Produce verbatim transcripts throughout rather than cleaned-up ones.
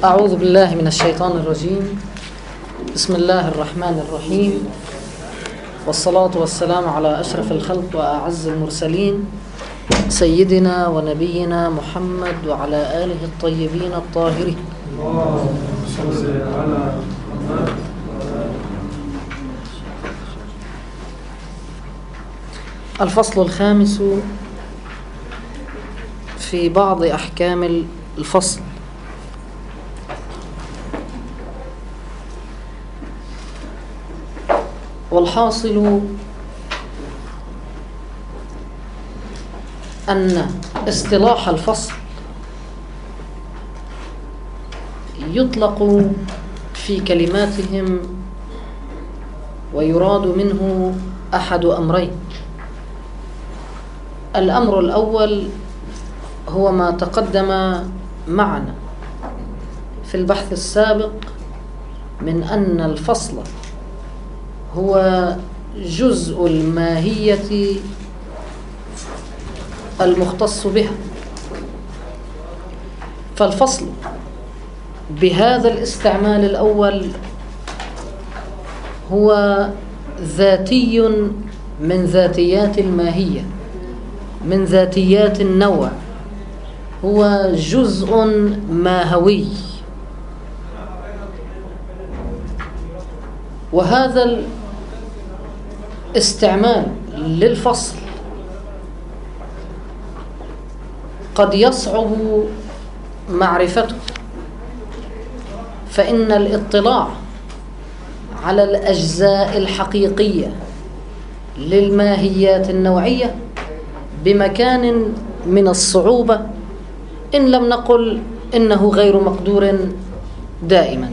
أعوذ بالله من الشيطان الرجيم. بسم الله الرحمن الرحيم، والصلاة والسلام على أشرف الخلق وأعز المرسلين سيدنا ونبينا محمد وعلى آله الطيبين الطاهرين. الفصل الخامس في بعض أحكام الفصل. والحاصل أن اصطلاح الفصل يطلق في كلماتهم ويراد منه أحد أمرين. الأمر الأول هو ما تقدم معنا في البحث السابق من أن الفصل هو جزء الماهية المختص بها، فالفصل بهذا الاستعمال الأول هو ذاتي من ذاتيات الماهية، من ذاتيات النوع، هو جزء ماهوي. وهذا الاستعمال للفصل قد يصعب معرفته، فإن الاطلاع على الأجزاء الحقيقية للماهيات النوعية بمكان من الصعوبة، إن لم نقل إنه غير مقدور دائما.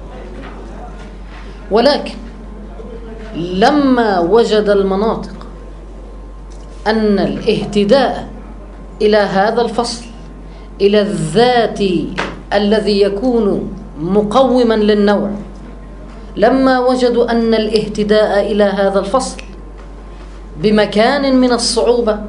ولكن لما وجد المناطق أن الاهتداء إلى هذا الفصل، إلى الذات الذي يكون مقوما للنوع، لما وجدوا أن الاهتداء إلى هذا الفصل بمكان من الصعوبة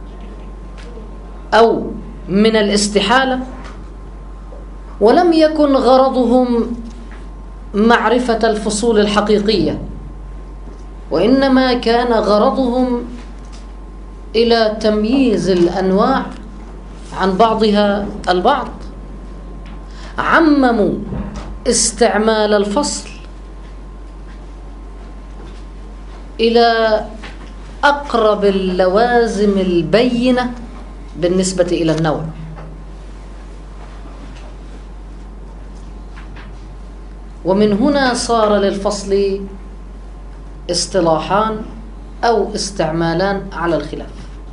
أو من الاستحالة، ولم يكن غرضهم معرفة الفصول الحقيقية، وإنما كان غرضهم إلى تمييز الأنواع عن بعضها البعض، عمموا استعمال الفصل إلى أقرب اللوازم البينة بالنسبة إلى النوع. ومن هنا صار للفصل اصطلاحان أو استعمالان على الخلاف.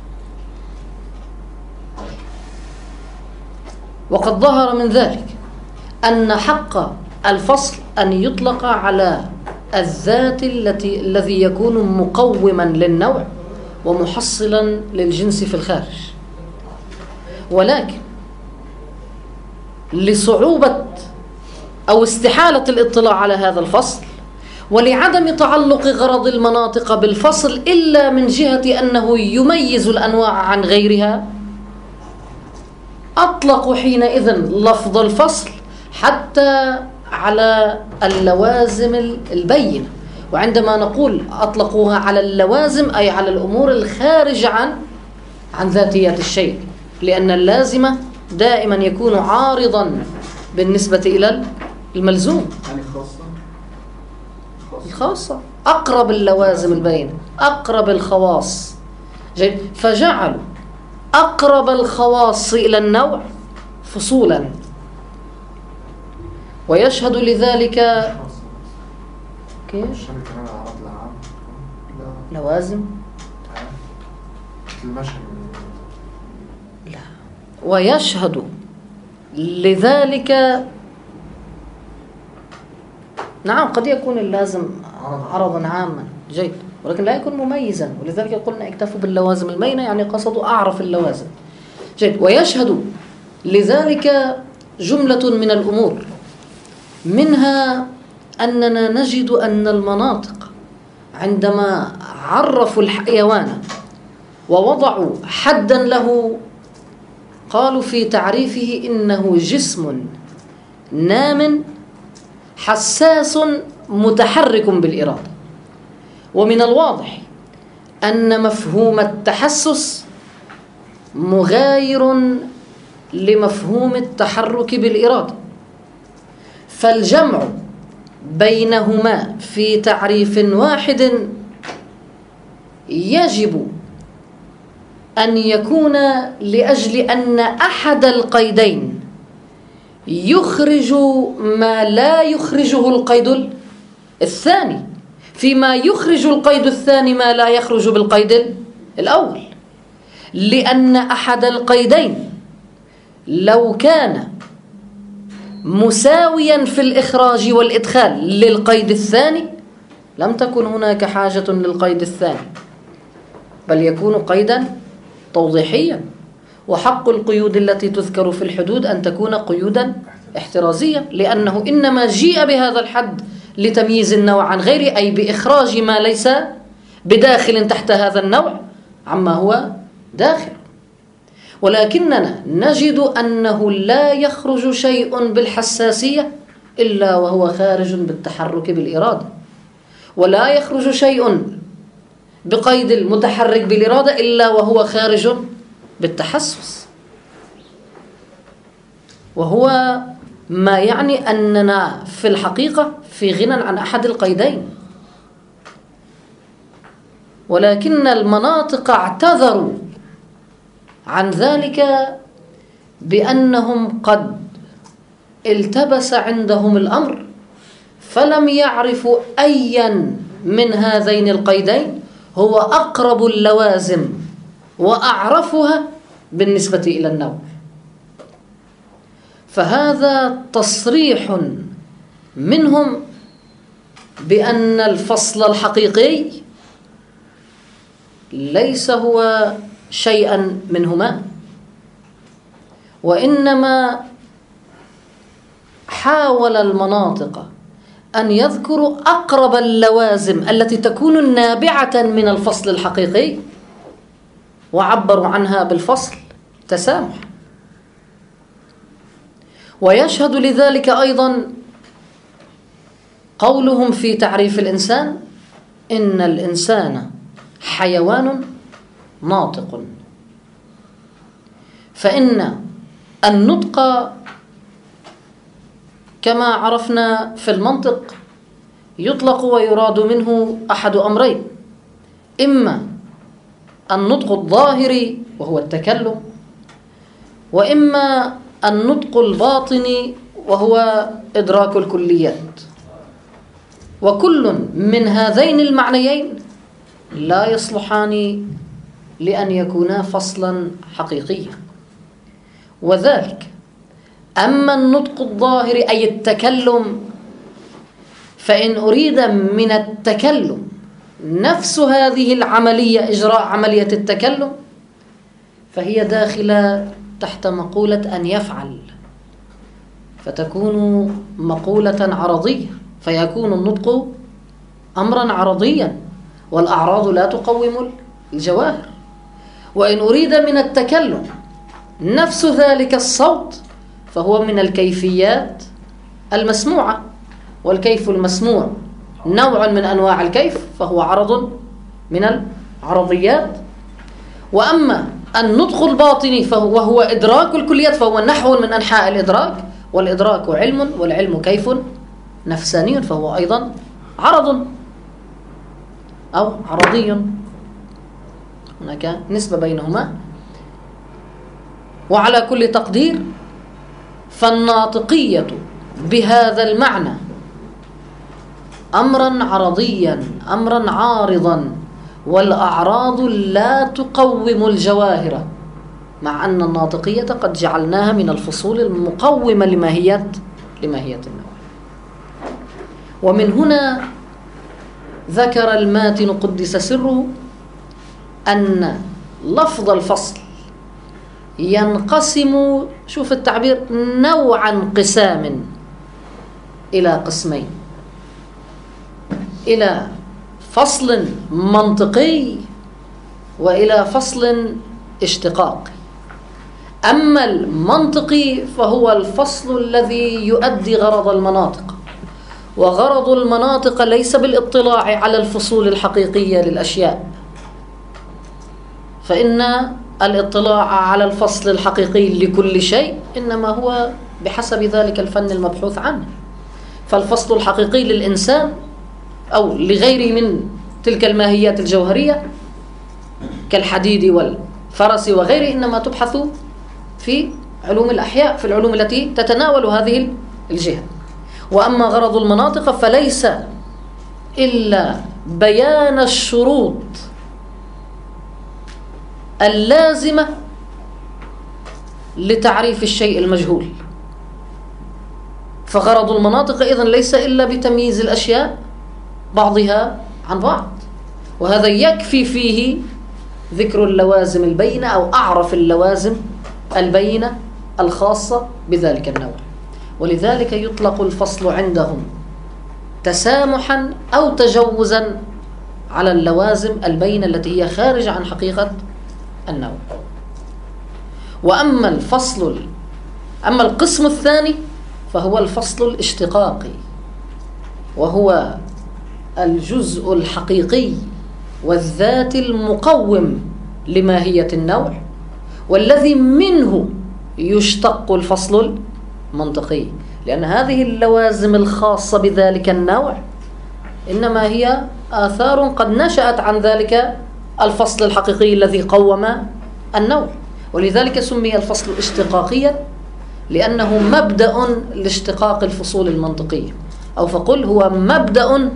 وقد ظهر من ذلك أن حق الفصل أن يطلق على الذات التي الذي يكون مقوما للنوع ومحصلا للجنس في الخارج، ولكن لصعوبة أو استحالة الاطلاع على هذا الفصل، ولعدم تعلق غرض المناطق بالفصل إلا من جهة أنه يميز الأنواع عن غيرها، أطلقوا حينئذ لفظ الفصل حتى على اللوازم البينة. وعندما نقول أطلقوها على اللوازم أي على الأمور الخارجة عن عن ذاتيات الشيء، لأن اللازمة دائما يكون عارضا بالنسبة إلى الملزوم. يعني خاصة الخاصة أقرب اللوازم البينة، أقرب الخواص. جيد. فجعلوا أقرب الخواص إلى النوع فصولا، ويشهد لذلك كيف لوازم لا، ويشهد لذلك نعم قد يكون اللازم عرضا عاما جيد، ولكن لا يكون مميزا، ولذلك قلنا اكتفوا باللوازم البينة، يعني قصدوا أعرف اللوازم جيد. ويشهد لذلك جملة من الأمور، منها أننا نجد أن المناطق عندما عرفوا الحيوان ووضعوا حدا له قالوا في تعريفه إنه جسم نام حساس متحرك بالإرادة. ومن الواضح أن مفهوم التحسس مغاير لمفهوم التحرك بالإرادة، فالجمع بينهما في تعريف واحد يجب أن يكون لأجل أن أحد القيدين يخرج ما لا يخرجه القيد الثاني، فيما يخرج القيد الثاني ما لا يخرج بالقيد الأول، لأن أحد القيدين لو كان مساويا في الإخراج والإدخال للقيد الثاني لم تكن هناك حاجة للقيد الثاني، بل يكون قيدا توضيحيا. وحق القيود التي تذكر في الحدود أن تكون قيودا احترازية، لأنه إنما جيء بهذا الحد لتمييز النوع عن غيره، أي بإخراج ما ليس بداخل تحت هذا النوع عما هو داخل. ولكننا نجد أنه لا يخرج شيء بالحساسية إلا وهو خارج بالتحرك بالإرادة، ولا يخرج شيء بقيد المتحرك بالإرادة إلا وهو خارج بالتحسس. وهو ما يعني أننا في الحقيقة في غنى عن أحد القيدين، ولكن المناطق اعتذروا عن ذلك بأنهم قد التبس عندهم الأمر فلم يعرفوا أيا من هذين القيدين هو أقرب اللوازم وأعرفها بالنسبة إلى النوع. فهذا تصريح منهم بأن الفصل الحقيقي ليس هو شيئا منهما، وإنما حاول المناطق أن يذكروا أقرب اللوازم التي تكون نابعة من الفصل الحقيقي وعبروا عنها بالفصل تسامح. ويشهد لذلك أيضا قولهم في تعريف الإنسان: إن الإنسان حيوان ناطق. فإن النطق كما عرفنا في المنطق يطلق ويراد منه أحد أمرين: إما النطق الظاهري وهو التكلم، وإما النطق الباطني وهو إدراك الكليات. وكل من هذين المعنيين لا يصلحان لأن يكونا فصلا حقيقيا. وذلك أما النطق الظاهر أي التكلم، فإن أريد من التكلم نفس هذه العملية، إجراء عملية التكلم، فهي داخلة تحت مقولة أن يفعل، فتكون مقولة عرضية، فيكون النطق أمرا عرضيا، والأعراض لا تقوم الجواهر. وإن أريد من التكلم نفس ذلك الصوت، فهو من الكيفيات المسموعة، والكيف المسموع نوع من أنواع الكيف، فهو عرض من العرضيات. وأما النطق الباطني فهو وهو إدراك الكليات، فهو نحو من أنحاء الإدراك، والإدراك علم، والعلم كيف نفساني، فهو أيضا عرض أو عرضي، هناك نسبة بينهما. وعلى كل تقدير فالناطقية بهذا المعنى أمرا عرضيا، أمرا عارضا، والأعراض لا تقوم الجواهر، مع أن الناطقية قد جعلناها من الفصول المقومة لماهية لماهية النوع. ومن هنا ذكر الماتن قدس سره أن لفظ الفصل ينقسم، شوف التعبير، نوع انقسام إلى قسمين: إلى فصل منطقي وإلى فصل اشتقاقي. أما المنطقي فهو الفصل الذي يؤدي غرض المناطق، وغرض المناطق ليس بالاطلاع على الفصول الحقيقية للأشياء، فإن الاطلاع على الفصل الحقيقي لكل شيء إنما هو بحسب ذلك الفن المبحوث عنه. فالفصل الحقيقي للإنسان أو لغيره من تلك الماهيات الجوهرية كالحديد والفرس وغيره إنما تبحث في علوم الأحياء، في العلوم التي تتناول هذه الجهة. وأما غرض المناطق فليس إلا بيان الشروط اللازمة لتعريف الشيء المجهول. فغرض المناطق إذن ليس إلا بتمييز الأشياء بعضها عن بعض، وهذا يكفي فيه ذكر اللوازم البينة أو أعرف اللوازم البينة الخاصة بذلك النوع. ولذلك يطلق الفصل عندهم تسامحا أو تجوزا على اللوازم البينة التي هي خارجة عن حقيقة النوع. وأما الفصل أما القسم الثاني فهو الفصل الاشتقاقي، وهو الجزء الحقيقي والذات المقوم لماهية النوع، والذي منه يشتق الفصل المنطقي، لأن هذه اللوازم الخاصة بذلك النوع إنما هي آثار قد نشأت عن ذلك الفصل الحقيقي الذي قوم النوع. ولذلك سمي الفصل اشتقاقيا لأنه مبدأ لاشتقاق الفصول المنطقية، أو فقل هو مبدأ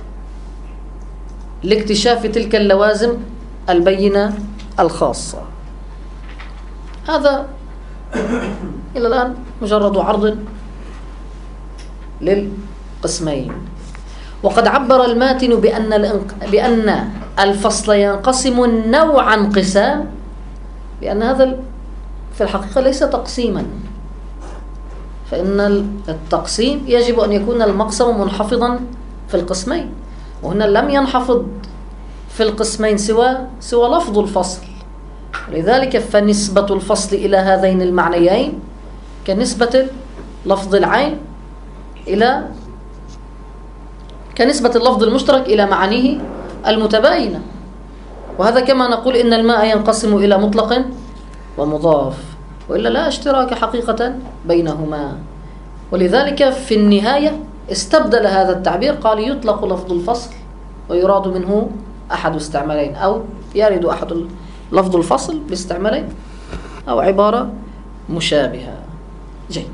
لاكتشاف تلك اللوازم البينة الخاصة. هذا إلى الآن مجرد عرض للقسمين. وقد عبر الماتن بأن بأن الفصل ينقسم نوعا قسام، لأن هذا في الحقيقة ليس تقسيما، فإن التقسيم يجب أن يكون المقسم منحفظا في القسمين، وهنا لم ينحفظ في القسمين سوى سوى لفظ الفصل. لذلك فنسبة الفصل إلى هذين المعنيين كنسبة لفظ العين إلى كنسبة اللفظ المشترك إلى معانيه المتباينة. وهذا كما نقول إن الماء ينقسم إلى مطلق ومضاف، وإلا لا اشتراك حقيقة بينهما. ولذلك في النهاية استبدل هذا التعبير، قال يطلق لفظ الفصل ويراد منه أحد استعمالين، أو يرد أحد لفظ الفصل باستعمالين، أو عبارة مشابهة. جيد.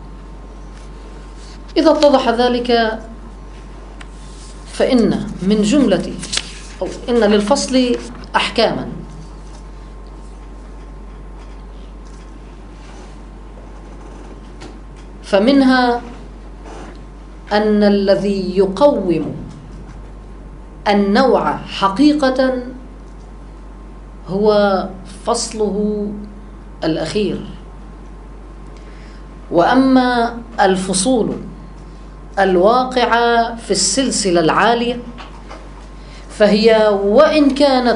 إذا اتضح ذلك فإن من جملة أو إن للفصل أحكاما، فمنها أن الذي يقوم النوع حقيقة هو فصله الأخير، وأما الفصول الواقعة في السلسلة العالية فهي وإن كانت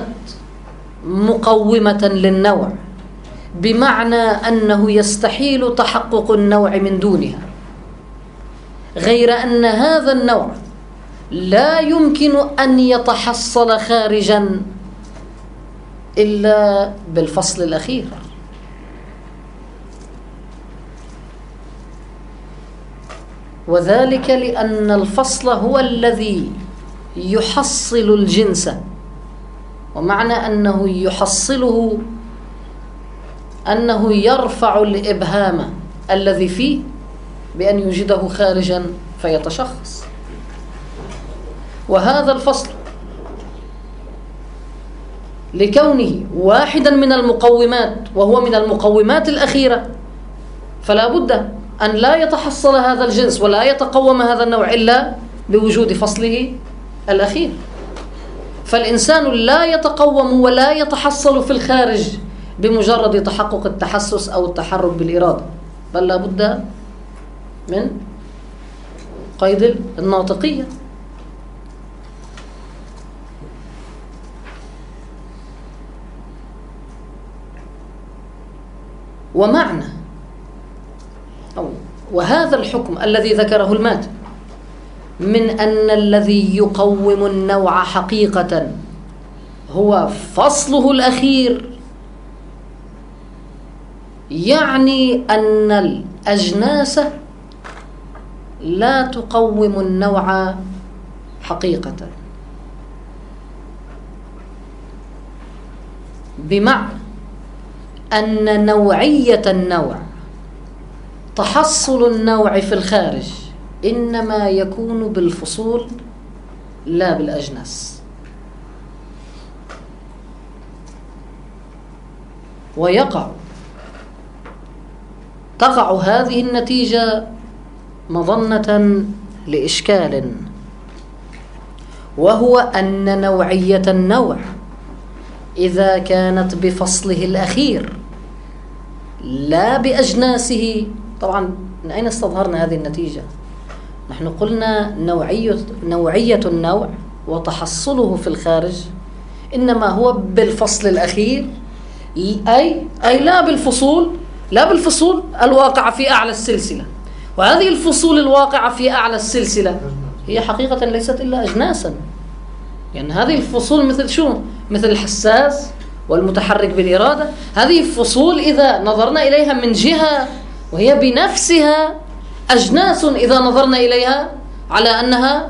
مقومة للنوع بمعنى أنه يستحيل تحقق النوع من دونها، غير أن هذا النوع لا يمكن أن يتحصل خارجا إلا بالفصل الأخير. وذلك لأن الفصل هو الذي يحصل الجنس، ومعنى أنه يحصله أنه يرفع الإبهام الذي فيه بأن يوجده خارجا فيتشخص. وهذا الفصل لكونه واحدا من المقومات وهو من المقومات الأخيرة، فلا بد أن لا يتحصل هذا الجنس ولا يتقوم هذا النوع إلا بوجود فصله الأخير. فالإنسان لا يتقوم ولا يتحصل في الخارج بمجرد تحقق التحسس أو التحرك بالإرادة، بل لا بد من قيد الناطقية. ومعنى أو وهذا الحكم الذي ذكره الماتن من أن الذي يقوم النوع حقيقة هو فصله الأخير، يعني أن الأجناس لا تقوم النوع حقيقة، بمعنى أن نوعية النوع، تحصل النوع في الخارج، إنما يكون بالفصول لا بالأجناس. ويقع تقع هذه النتيجة مظنة لإشكال، وهو أن نوعية النوع إذا كانت بفصله الأخير لا بأجناسه، طبعا من أين استظهرنا هذه النتيجة؟ نحن قلنا نوعية, نوعية النوع وتحصله في الخارج إنما هو بالفصل الأخير، أي, أي لا بالفصول لا بالفصول الواقعة في أعلى السلسلة. وهذه الفصول الواقعة في أعلى السلسلة هي حقيقة ليست إلا أجناسا، يعني هذه الفصول مثل شو؟ مثل الحساس والمتحرك بالإرادة، هذه الفصول إذا نظرنا إليها من جهة وهي بنفسها أجناس إذا نظرنا إليها على أنها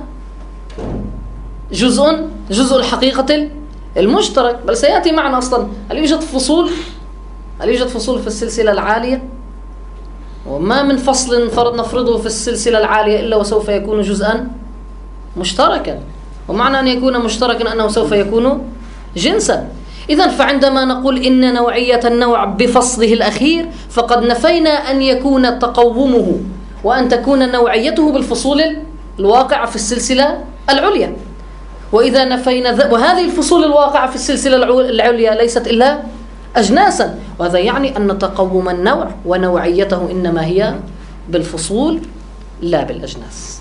جزء جزء الحقيقة المشترك. بل سيأتي معنا أصلا هل يوجد فصول هل يوجد فصول في السلسلة العالية؟ وما من فصل فرض نفرضه في السلسلة العالية إلا وسوف يكون جزءا مشتركا، ومعنى أن يكون مشتركا أنه سوف يكون جنسا. إذن فعندما نقول إن نوعية النوع بفصله الأخير فقد نفينا أن يكون تقومه وأن تكون نوعيته بالفصول الواقعة في السلسلة العليا. وإذا نفينا وهذه الفصول الواقعة في السلسلة العليا ليست إلا أجناسا، وهذا يعني أن تقوم النوع ونوعيته إنما هي بالفصول لا بالأجناس.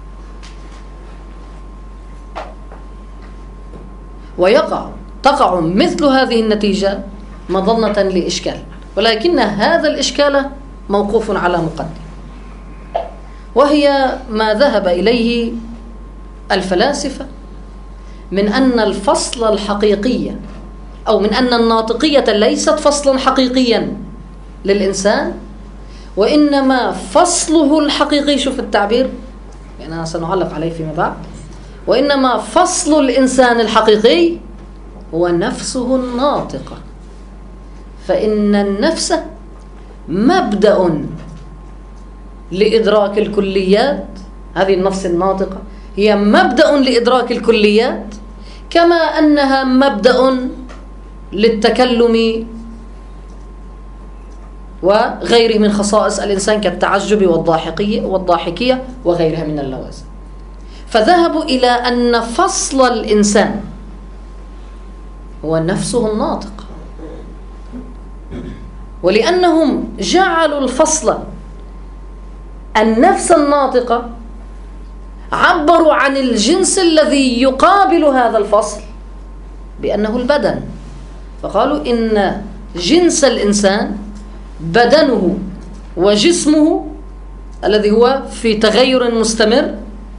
ويقع تقع مثل هذه النتيجة مظنة لإشكال، ولكن هذا الإشكال موقوف على مقدم، وهي ما ذهب إليه الفلاسفة من أن الفصل الحقيقي أو من أن الناطقية ليست فصلا حقيقيا للإنسان، وإنما فصله الحقيقي، شوف التعبير يعني أنا سنعلق عليه فيما بعد، وإنما فصل الإنسان الحقيقي هو نفسه الناطقة، فإن النفس مبدأ لإدراك الكليات، هذه النفس الناطقة هي مبدأ لإدراك الكليات كما أنها مبدأ للتكلم وغيره من خصائص الإنسان كالتعجب والضاحكية والضاحكية وغيرها من اللوازم. فذهبوا إلى أن فصل الإنسان هو نفسه الناطق، ولأنهم جعلوا الفصل النفس الناطقة عبروا عن الجنس الذي يقابل هذا الفصل بأنه البدن، فقالوا إن جنس الإنسان بدنه وجسمه الذي هو في تغير مستمر،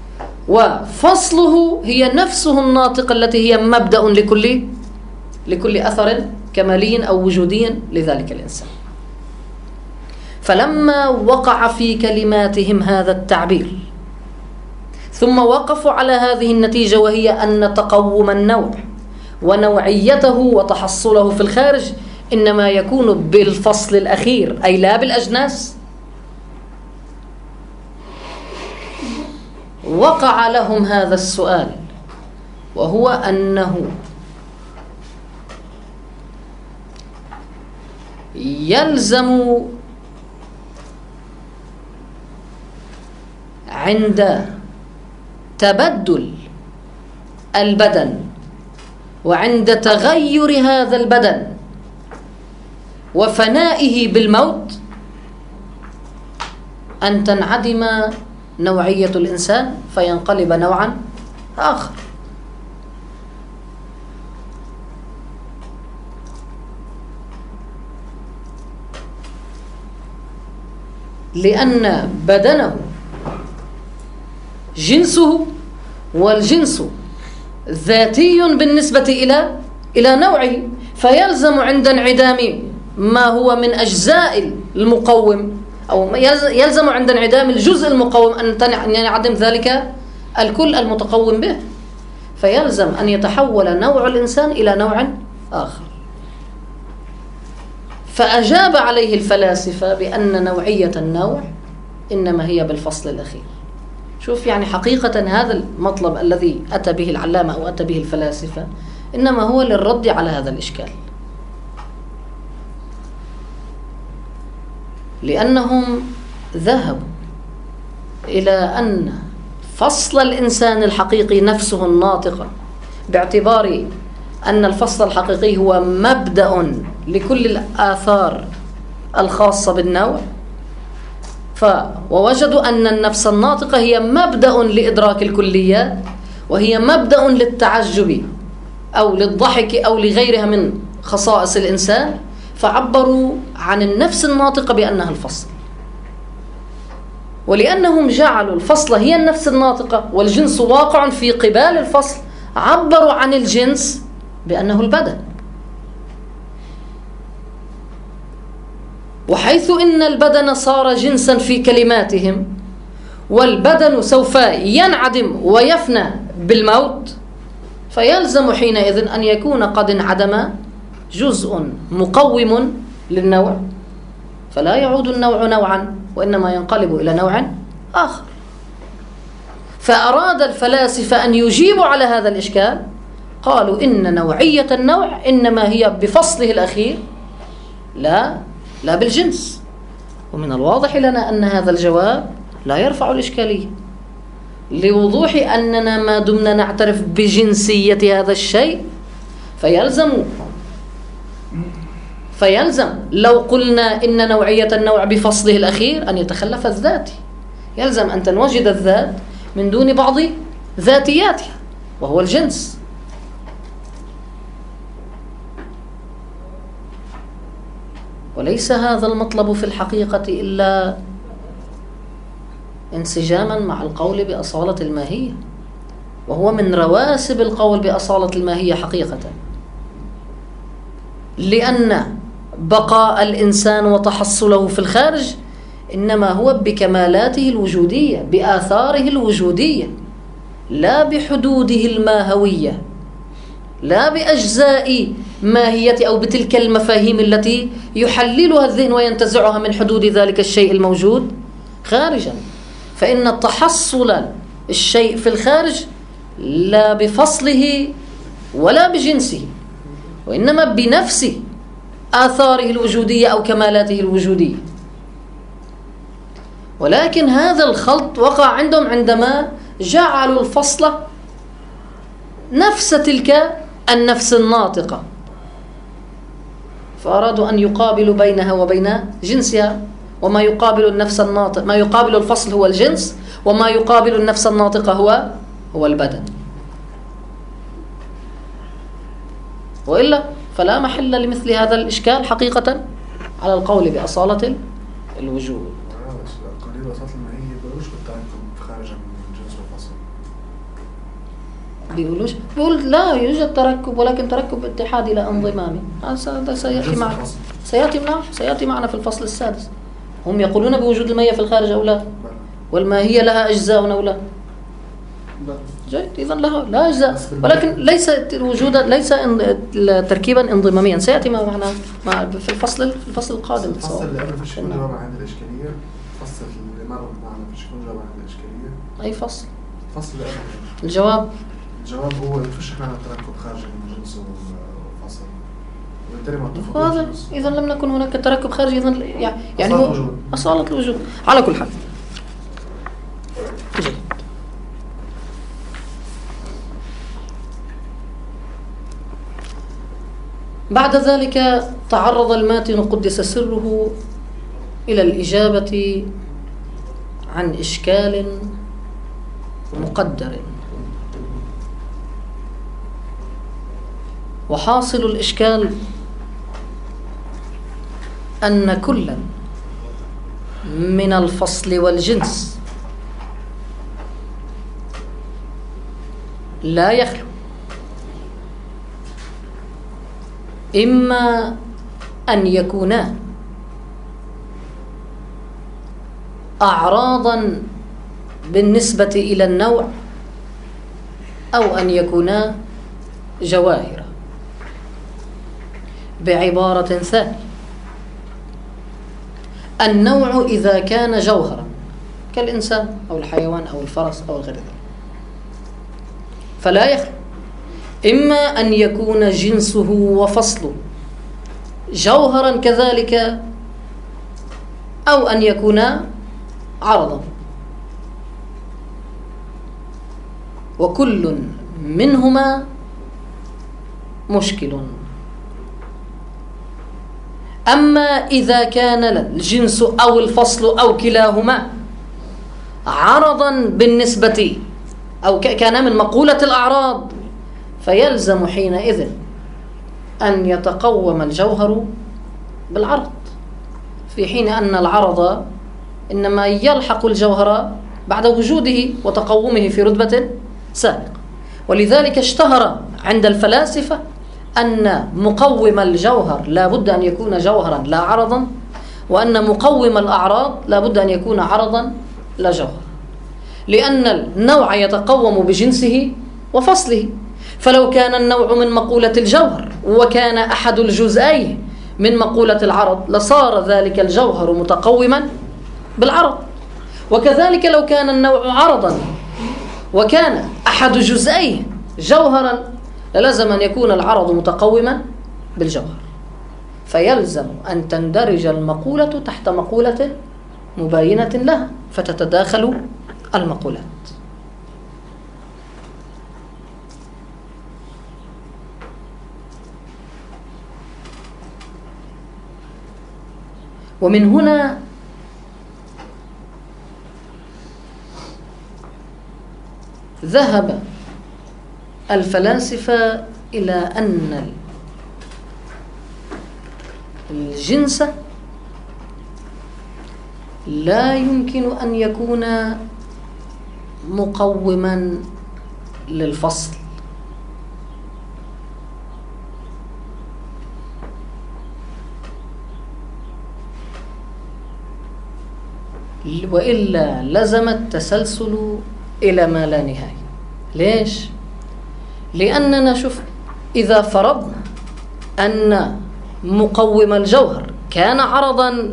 وفصله هي نفسه الناطقة التي هي مبدأ لكل لكل أثر كمالي أو وجودي لذلك الإنسان. فلما وقع في كلماتهم هذا التعبير ثم وقفوا على هذه النتيجة، وهي أن تقوم النوع ونوعيته وتحصله في الخارج إنما يكون بالفصل الأخير أي لا بالأجناس، وقع لهم هذا السؤال، وهو أنه يلزم عند تبدل البدن وعند تغير هذا البدن وفنائه بالموت أن تنعدم نوعية الإنسان فينقلب نوعا آخر. لأن بدنه جنسه، والجنس ذاتي بالنسبة إلى إلى نوعه، فيلزم عند انعدام ما هو من أجزاء المقوم، أو يلزم عند انعدام الجزء المقوم أن ينعدم ذلك الكل المتقوم به، فيلزم أن يتحول نوع الإنسان إلى نوع آخر. فأجاب عليه الفلاسفة بأن نوعية النوع إنما هي بالفصل الأخير. شوف يعني حقيقة هذا المطلب الذي أتى به العلامة أو أتى به الفلاسفة إنما هو للرد على هذا الإشكال، لأنهم ذهبوا إلى أن فصل الإنسان الحقيقي نفسه الناطقة، باعتبار أن الفصل الحقيقي هو مبدأ لكل الآثار الخاصة بالنوع، ف ووجدوا أن النفس الناطقة هي مبدأ لإدراك الكليات، وهي مبدأ للتعجب أو للضحك أو لغيرها من خصائص الإنسان، فعبروا عن النفس الناطقة بأنها الفصل. ولأنهم جعلوا الفصل هي النفس الناطقة والجنس واقع في قبال الفصل، عبروا عن الجنس بأنه البدن. وحيث إن البدن صار جنسا في كلماتهم، والبدن سوف ينعدم ويفنى بالموت، فيلزم حينئذ أن يكون قد انعدم جزء مقوم للنوع، فلا يعود النوع نوعا وإنما ينقلب إلى نوع آخر. فأراد الفلاسفة أن يجيبوا على هذا الإشكال، قالوا إن نوعية النوع إنما هي بفصله الأخير لا لا بالجنس. ومن الواضح لنا أن هذا الجواب لا يرفع الإشكالية، لوضوح أننا ما دمنا نعترف بجنسية هذا الشيء فيلزم فيلزم لو قلنا إن نوعية النوع بفصله الأخير أن يتخلف الذات، يلزم أن تنوجد الذات من دون بعض ذاتياتها وهو الجنس. وليس هذا المطلب في الحقيقة إلا انسجاما مع القول بأصالة الماهية، وهو من رواسب القول بأصالة الماهية حقيقة، لأن بقاء الإنسان وتحصله في الخارج إنما هو بكمالاته الوجودية، بآثاره الوجودية، لا بحدوده الماهوية، لا بأجزاء ماهية أو بتلك المفاهيم التي يحللها الذهن وينتزعها من حدود ذلك الشيء الموجود خارجا. فإن تحصل الشيء في الخارج لا بفصله ولا بجنسه، وإنما بنفس آثاره الوجودية أو كمالاته الوجودية. ولكن هذا الخلط وقع عندهم عندما جعلوا الفصل نفس تلك النفس الناطقة، فأرادوا أن يقابلوا بينها وبين جنسها. وما يقابل النفس الناطقة، ما يقابل الفصل هو الجنس، وما يقابل النفس الناطقة هو هو البدن. وإلا فلا محل لمثل هذا الإشكال حقيقة على القول بأصالة الوجود. قليل وسط المائية بيقولوش بالتركب خارج من الجنس والفصل، بيقولوش بيقول لا يوجد تركب، ولكن تركب اتحادي لا انضمامي. هذا سيأتي معنا سيأتي معنا سيأتي معنا في الفصل السادس. هم يقولون بوجود المية في الخارج أو لا، والماهية لها أجزاء أو لا. جيد، إذن لها لا أجزاء، ولكن ليس الوجود ليس تركيبا انضماميا. سيأتي معنا مع في الفصل في الفصل القادم. الفصل اللي قبل فيش يكون جواب عن الإشكالية، الفصل اللي مر معنا فيش يكون جواب عن الإشكالية. أي فصل؟ الفصل اللي قبل الجواب الجواب هو فيش إحنا تركب خارج من الجنس والفصل، وبالتالي ما هذا إذا لم نكن هناك تركب خارجي، إذا يعني هو أصالة الوجود. على كل حال جيد. بعد ذلك تعرض الماتن قدس سره إلى الإجابة عن إشكال مقدر، وحاصل الإشكال أن كلا من الفصل والجنس لا يخلو إما أن يكونا أعراضا بالنسبة إلى النوع أو أن يكونا جواهر. بعبارة ثانية، النوع إذا كان جوهرا كالإنسان أو الحيوان أو الفرس أو غير ذلك فلا يخلو إما أن يكون جنسه وفصله جوهرا كذلك أو أن يكون عرضا، وكل منهما مشكل. أما إذا كان الجنس أو الفصل أو كلاهما عرضا بالنسبة أو كان من مقولة الأعراض فيلزم حينئذ أن يتقوم الجوهر بالعرض، في حين أن العرض إنما يلحق الجوهر بعد وجوده وتقومه في رتبة سابقة. ولذلك اشتهر عند الفلاسفة أن مقوم الجوهر لا بد أن يكون جوهرا لا عرضا، وأن مقوم الأعراض لا بد أن يكون عرضا لا جوهرا، لأن النوع يتقوم بجنسه وفصله. فلو كان النوع من مقولة الجوهر وكان أحد الجزئين من مقولة العرض لصار ذلك الجوهر متقوما بالعرض. وكذلك لو كان النوع عرضا وكان أحد جزئيه جوهرا للزم أن يكون العرض متقوما بالجوهر، فيلزم أن تندرج المقولة تحت مقولة مباينة لها فتتداخل المقولات. ومن هنا ذهب الفلاسفة إلى أن الجنس لا يمكن أن يكون مقوما للفصل، وإلا لزم التسلسل إلى ما لا نهاية. ليش؟ لأننا شوف إذا فرضنا أن مقوم الجوهر كان عرضا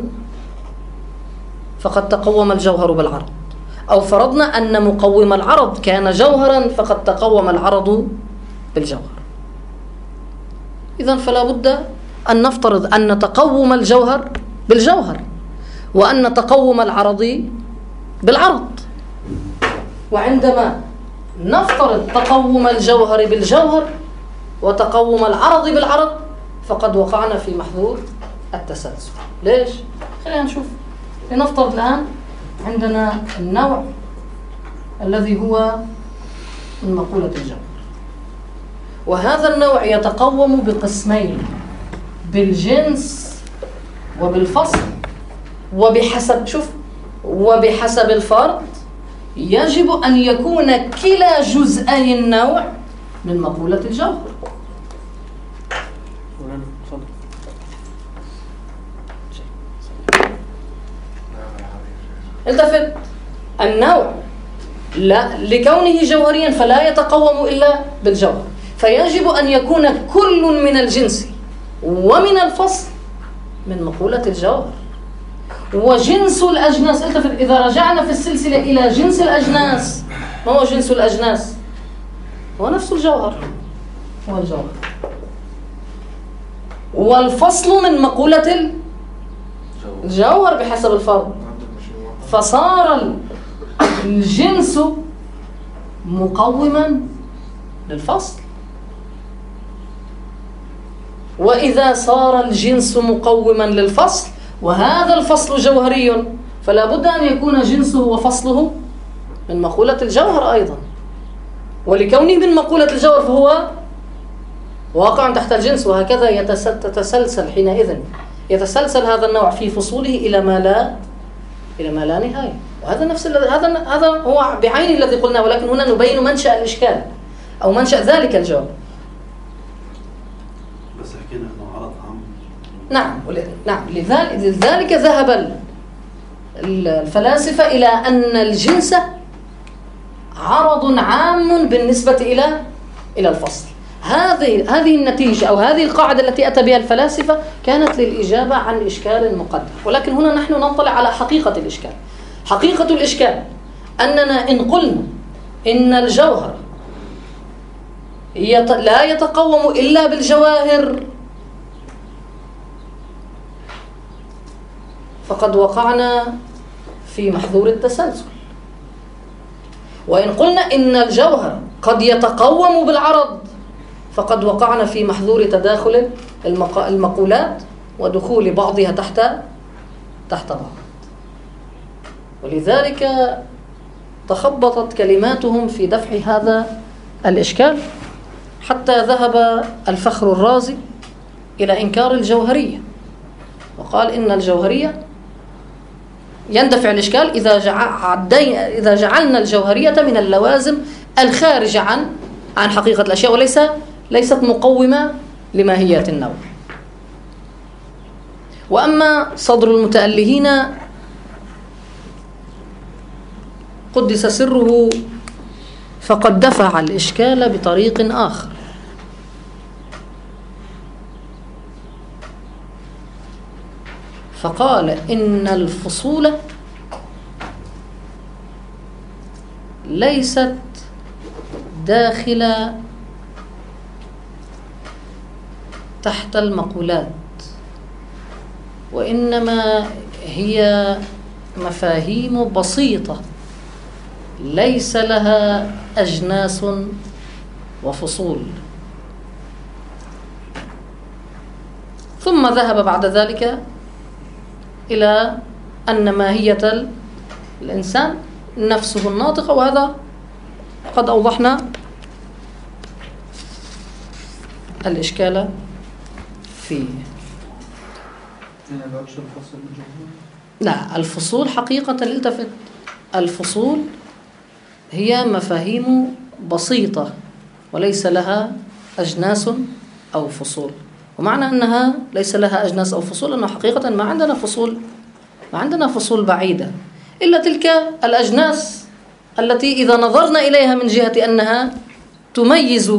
فقد تقوم الجوهر بالعرض، أو فرضنا أن مقوم العرض كان جوهرا فقد تقوم العرض بالجوهر. إذن فلا بد أن نفترض أن تقوم الجوهر بالجوهر وأن تقوم العرض بالعرض. وعندما نفترض تقوم الجوهر بالجوهر وتقوم العرض بالعرض فقد وقعنا في محظور التسلسل. ليش؟ خلينا نشوف. لنفترض الآن عندنا النوع الذي هو من مقولة الجوهر، وهذا النوع يتقوم بقسمين، بالجنس وبالفصل، وبحسب شوف وبحسب الفرد يجب أن يكون كلا جزئي النوع من مقولة الجوهر. التفت، النوع لا لكونه جوهريا فلا يتقوم إلا بالجوهر، فيجب أن يكون كل من الجنس ومن الفصل من مقولة الجوهر. وجنس الأجناس، التفت، إذا رجعنا في السلسلة إلى جنس الأجناس، ما هو جنس الأجناس؟ هو نفس الجوهر، هو الجوهر. والفصل من مقولة الجوهر بحسب الفرد، فصار الجنس مقوما للفصل. وإذا صار الجنس مقوما للفصل وهذا الفصل جوهري فلا بد أن يكون جنسه وفصله من مقولة الجوهر أيضا، ولكونه من مقولة الجوهر فهو واقع تحت الجنس. وهكذا يتسلسل حينئذ يتسلسل هذا النوع في فصوله إلى ما لا إلى ما لا نهاية. وهذا نفس هذا هذا هو بعين الذي قلنا، ولكن هنا نبين منشأ الإشكال أو منشأ ذلك الجواب. بس حكينا إنه عرض عام. نعم نعم لذلك لذلك ذهب الفلاسفة إلى أن الجنس عرض عام بالنسبة إلى إلى الفصل. هذه هذه النتيجة أو هذه القاعدة التي أتى بها الفلاسفة كانت للإجابة عن إشكال مقدر. ولكن هنا نحن ننطلع على حقيقة الإشكال. حقيقة الإشكال أننا إن قلنا إن الجوهر لا يتقوم إلا بالجواهر فقد وقعنا في محظور التسلسل. وإن قلنا إن الجوهر قد يتقوم بالعرض فقد وقعنا في محظور تداخل المقولات ودخول بعضها تحت تحت بعض. ولذلك تخبطت كلماتهم في دفع هذا الإشكال، حتى ذهب الفخر الرازي إلى إنكار الجوهرية، وقال إن الجوهرية يندفع الإشكال إذا جعل إذا جعلنا الجوهرية من اللوازم الخارجة عن عن حقيقة الأشياء وليس ليست مقومة لماهية النوع. وأما صدر المتألهين قدس سره فقد دفع الإشكال بطريق آخر، فقال إن الفصول ليست داخل تحت المقولات، وإنما هي مفاهيم بسيطة ليس لها أجناس وفصول. ثم ذهب بعد ذلك إلى أن ماهية الإنسان نفسه الناطقة، وهذا قد أوضحنا الإشكال فيه. لا، الفصول حقيقة التفت، الفصول هي مفاهيم بسيطة وليس لها أجناس أو فصول. ومعنى أنها ليس لها أجناس أو فصول أنه حقيقة ما عندنا فصول ما عندنا فصول بعيدة إلا تلك الأجناس التي إذا نظرنا إليها من جهة أنها تميز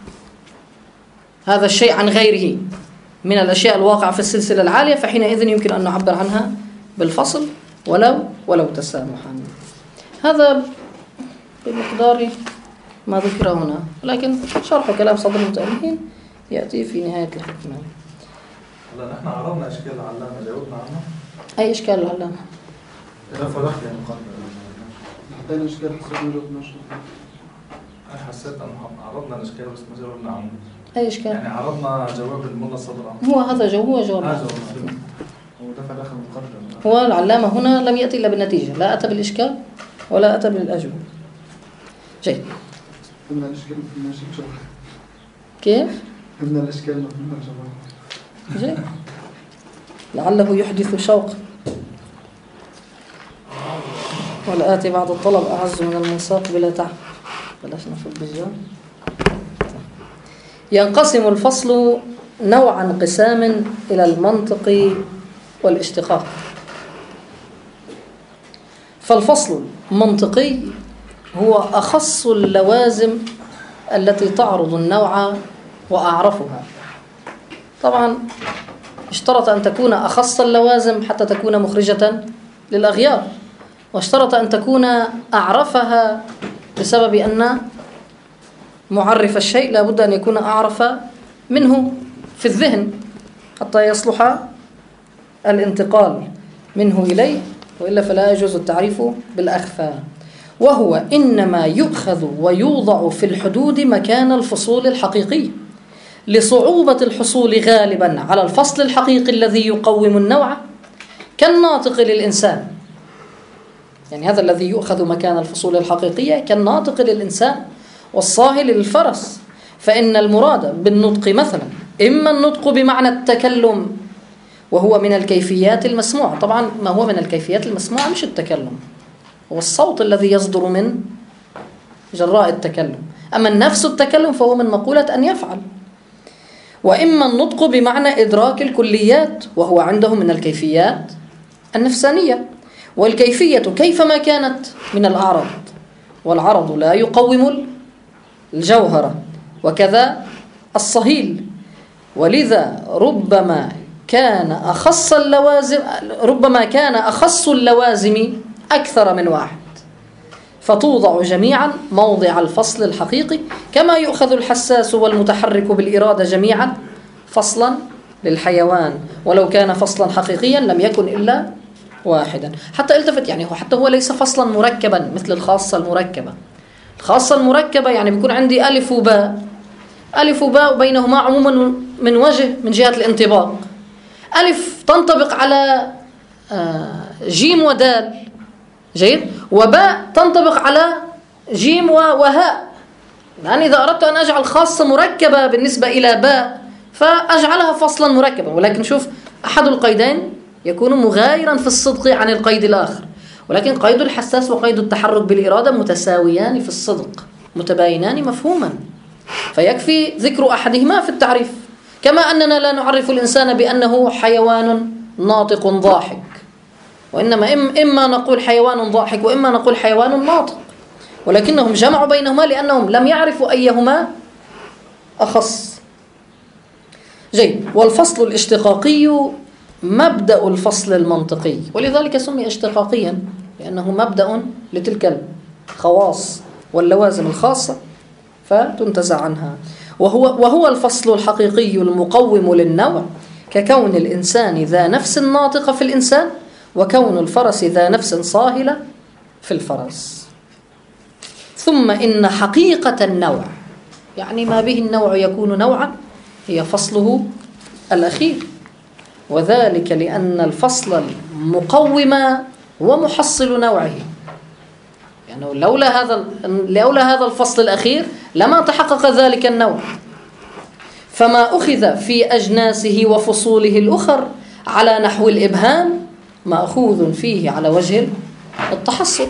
هذا الشيء عن غيره من الأشياء الواقعة في السلسلة العالية، فحينئذ يمكن أن نعبر عنها بالفصل ولو ولو تسامحا. هذا بمقدار ما ذكر هنا، لكن شرح كلام صدر المتألهين يأتي في نهاية الحكمة. هلا نحن عرضنا إشكال العلامة، جاوبنا عنه. أي إشكال العلامة؟ إذا فتحت يعني حطينا إشكال حسب ما جاوبنا شو. أنا حسيت أنه عرضنا الإشكال بس ما جاوبنا عنه. أي إشكال؟ يعني عرضنا جواب الملا صدرا. هو هذا جو هو جواب. هذا هو دفع داخل المقرر. هو العلامة هنا لم يأتي إلا بالنتيجة، لا أتى بالإشكال ولا أتى بالأجوبة. جيد. قلنا الإشكال في الماشي شو. كيف؟ قلنا الإشكال في الماشي. جيد. لعله يحدث شوق. والآتي بعد الطلب أعز من المنساق بلا تعب. بلاش نفض بالجواب. ينقسم الفصل نوعا انقسام إلى المنطق والاشتقاق. فالفصل المنطقي هو أخص اللوازم التي تعرض النوع وأعرفها. طبعا اشترط أن تكون أخص اللوازم حتى تكون مخرجة للأغيار، واشترط أن تكون أعرفها بسبب أن معرف الشيء لا بد أن يكون أعرف منه في الذهن حتى يصلح الانتقال منه إليه، وإلا فلا يجوز التعريف بالأخفى. وهو إنما يؤخذ ويوضع في الحدود مكان الفصول الحقيقي لصعوبة الحصول غالبا على الفصل الحقيقي الذي يقوم النوع كالناطق للإنسان. يعني هذا الذي يؤخذ مكان الفصول الحقيقية كالناطق للإنسان والصاهل للفرس، فإن المراد بالنطق مثلا إما النطق بمعنى التكلم وهو من الكيفيات المسموعة. طبعا ما هو من الكيفيات المسموعة مش التكلم، هو الصوت الذي يصدر من جراء التكلم. أما النفس التكلم فهو من مقولة أن يفعل. وإما النطق بمعنى إدراك الكليات، وهو عنده من الكيفيات النفسانية. والكيفية كيفما كانت من الأعراض، والعرض لا يقوم الجوهرة، وكذا الصهيل. ولذا ربما كان أخص اللوازم ربما كان أخص اللوازم أكثر من واحد، فتوضع جميعا موضع الفصل الحقيقي، كما يؤخذ الحساس والمتحرك بالإرادة جميعا فصلا للحيوان، ولو كان فصلا حقيقيا لم يكن إلا واحدا. حتى التفت، يعني هو حتى هو ليس فصلا مركبا مثل الخاصة المركبة. الخاصة المركبة يعني بيكون عندي ألف وباء، ألف وباء وبينهما عموما من وجه من جهة الانطباق. ألف تنطبق على جيم ودال، جيد، وباء تنطبق على جيم وهاء. يعني إذا أردت أن أجعل خاصة مركبة بالنسبة إلى باء فأجعلها فصلا مركبا، ولكن شوف أحد القيدين يكون مغايرا في الصدق عن القيد الآخر، ولكن قيد الحساس وقيد التحرك بالإرادة متساويان في الصدق، متباينان مفهوما، فيكفي ذكر أحدهما في التعريف. كما أننا لا نعرف الإنسان بأنه حيوان ناطق ضاحك، وإنما إما نقول حيوان ضاحك وإما نقول حيوان ناطق، ولكنهم جمعوا بينهما لأنهم لم يعرفوا أيهما أخص. جيد. والفصل الاشتقاقي مبدأ الفصل المنطقي، ولذلك سمي اشتقاقيا لأنه مبدأ لتلك الخواص واللوازم الخاصة فتنتزع عنها. وهو, وهو الفصل الحقيقي المقوم للنوع، ككون الإنسان ذا نفس ناطقة في الإنسان، وكون الفرس ذا نفس صاهلة في الفرس. ثم إن حقيقة النوع، يعني ما به النوع يكون نوعا، هي فصله الأخير، وذلك لأن الفصل المقوم هو محصل نوعه. يعني لولا هذا لولا هذا الفصل الأخير لما تحقق ذلك النوع. فما أخذ في أجناسه وفصوله الأخر على نحو الإبهام مأخوذ فيه على وجه التحصل،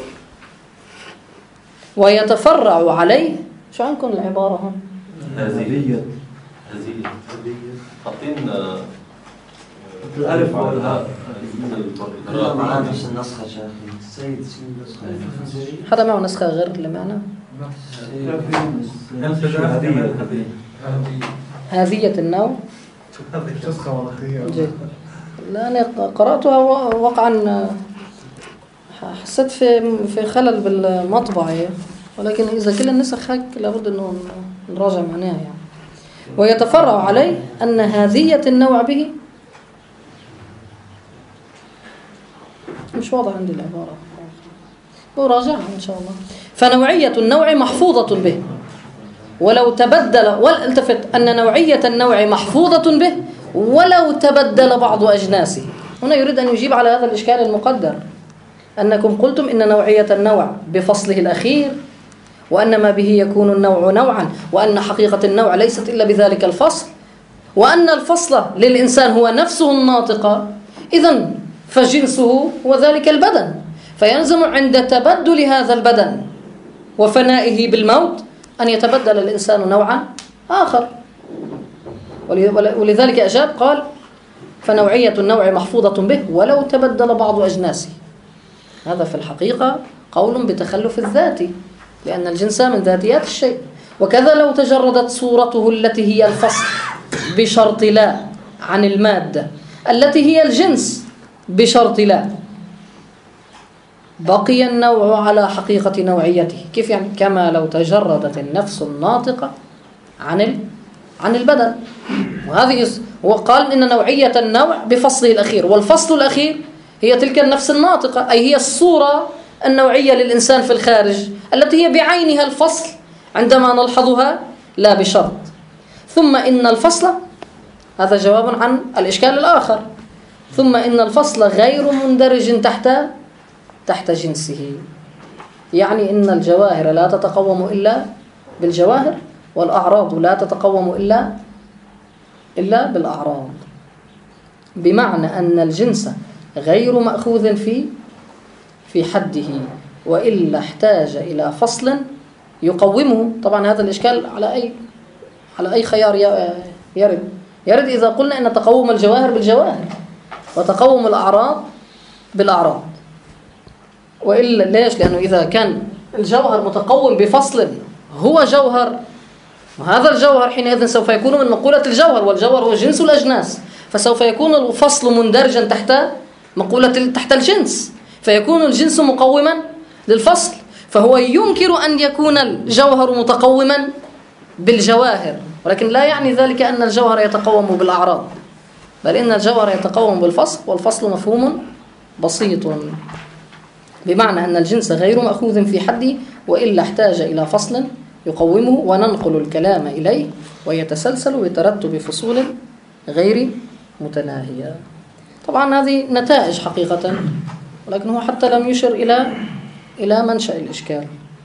ويتفرع عليه. شو عندكم العبارة هون؟ هذه حاطين الألف والهاء لا معاه نفس النسخة شاخي السيد نسخة. حدا معه نسخة غير اللي معنا؟ هذية النوع نسخة ورقية. لا أنا قرأتها وقعا حسيت في في خلل بالمطبعة، ولكن إذا كل النسخ هيك لابد إنه نراجع معناها يعني. ويتفرع عليه أن هذية النوع به، مش واضح عندي العبارة، براجعها إن شاء الله. فنوعية النوع محفوظة به ولو تبدل، والتفت أن نوعية النوع محفوظة به ولو تبدل بعض أجناسه. هنا يريد أن يجيب على هذا الإشكال المقدر، أنكم قلتم إن نوعية النوع بفصله الأخير، وأن ما به يكون النوع نوعا، وأن حقيقة النوع ليست إلا بذلك الفصل، وأن الفصل للإنسان هو نفسه الناطقة، إذن فجنسه هو ذلك البدن، فيلزم عند تبدل هذا البدن وفنائه بالموت أن يتبدل الإنسان نوعا آخر. ولذلك أجاب قال فنوعية النوع محفوظة به ولو تبدل بعض أجناسه. هذا في الحقيقة قول بتخلف الذات، لأن الجنس من ذاتيات الشيء. وكذا لو تجردت صورته التي هي الفصل بشرط لا عن المادة التي هي الجنس بشرط لا، بقي النوع على حقيقة نوعيته. كيف يعني؟ كما لو تجردت النفس الناطقة عن عن البدن. وهذه وقال إن نوعية النوع بفصله الأخير، والفصل الأخير هي تلك النفس الناطقة، أي هي الصورة النوعية للإنسان في الخارج التي هي بعينها الفصل عندما نلحظها لا بشرط. ثم إن الفصل، هذا جواب عن الإشكال الآخر، ثم إن الفصل غير مندرج تحت تحت جنسه، يعني إن الجواهر لا تتقوم إلا بالجواهر، والأعراض لا تتقوم إلا إلا بالأعراض. بمعنى أن الجنس غير مأخوذ في في حده، وإلا احتاج إلى فصل يقومه. طبعا هذا الإشكال على أي على أي خيار يرد يرد إذا قلنا أن تقوم الجواهر بالجواهر وتقوم الأعراض بالأعراض. وإلا ليش؟ لأنه إذا كان الجوهر متقوم بفصل هو جوهر، وهذا الجوهر حينئذ سوف يكون من مقولة الجوهر، والجوهر هو جنس الأجناس، فسوف يكون الفصل مندرجا تحت مقولة تحت الجنس، فيكون الجنس مقوما للفصل. فهو ينكر أن يكون الجوهر متقوما بالجواهر، ولكن لا يعني ذلك أن الجوهر يتقوم بالأعراض، بل إن الجوهر يتقوم بالفصل، والفصل مفهوم بسيط، بمعنى أن الجنس غير مأخوذ في حده، وإلا احتاج إلى فصل يقومه، وننقل الكلام إليه ويتسلسل بترتب فصول غير متناهية. طبعا هذه نتائج حقيقة، ولكن هو حتى لم يشر إلى إلى منشأ الإشكال،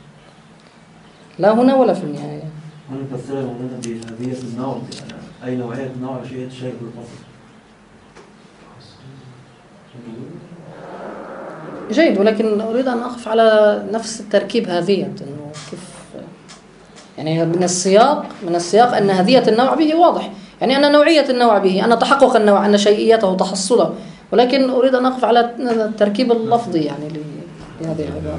لا هنا ولا في النهاية. هنا تفسير مولانا بهذه النوع، يعني أي نوعية نوع شيء شيء بالفصل. جيد، ولكن أريد أن أقف على نفس التركيب هذية، إنه كيف يعني من السياق من السياق أن هذية النوع به واضح، يعني أن نوعية النوع به، أن تحقق النوع، أن شيئيته تحصله، ولكن أريد أن أقف على التركيب اللفظي يعني لهذه العبارة.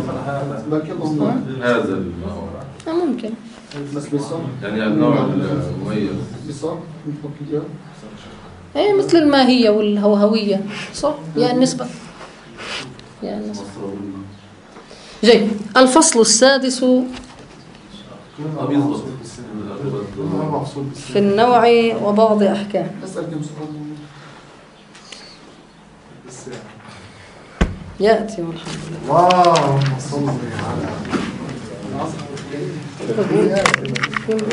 هذا النوع ممكن يعني النوع المميز ايه مثل الماهية والهوهوية، صح؟ يا النسبة يا النسبة. جيد. الفصل السادس في النوع وبعض أحكام. يأتي والحمد لله. واو، صلي على